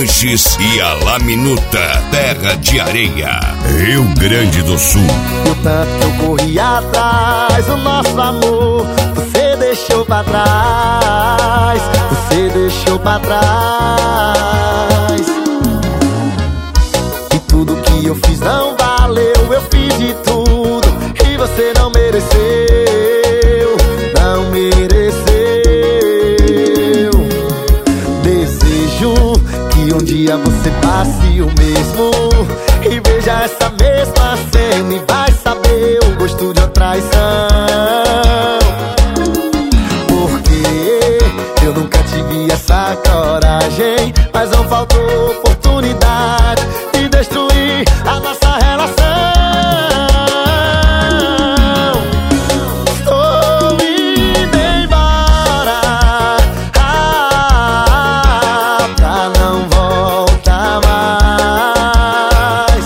Lanches e a La Minuta, Terra de Areia, Rio Grande do Sul. O tanto que eu corri atrás, o nosso amor, você deixou pra trás, você deixou pra trás. E tudo que eu fiz não valeu, eu fiz de tudo e você não mereceu, não mereceu. Desejo que um dia você passe o mesmo e veja essa mesma cena e vai saber o gosto de uma traição. Porque eu nunca tive essa coragem, mas não faltou oportunidade de destruir a nossa relação. Estou indo embora, pra não voltar mais.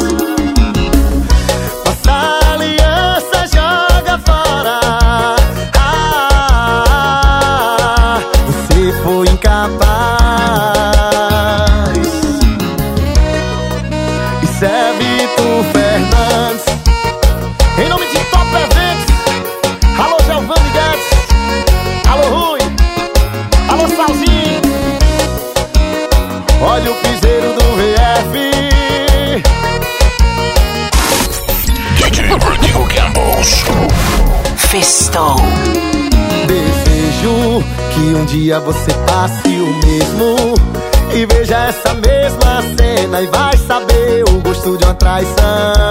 Nossa aliança joga fora, você foi incapaz. Isso é Vitor Fernandes, em nome de Top Eventos. Alô Giovanni Guedes, alô Rui, alô Salzinho. Olha o piseiro do VF. DJ Rodrigo Campos. Festou. Desejo que um dia você passe o mesmo e veja essa mesma cena e vai saber o gosto de uma traição.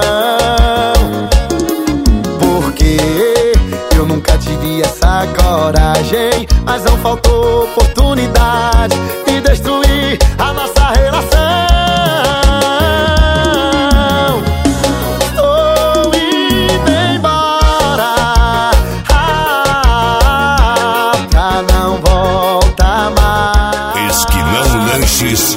Porque eu nunca tive essa coragem, mas não faltou oportunidade de destruir a nossa relação. Estou indo embora, pra não voltar mais. Esquilão Lanches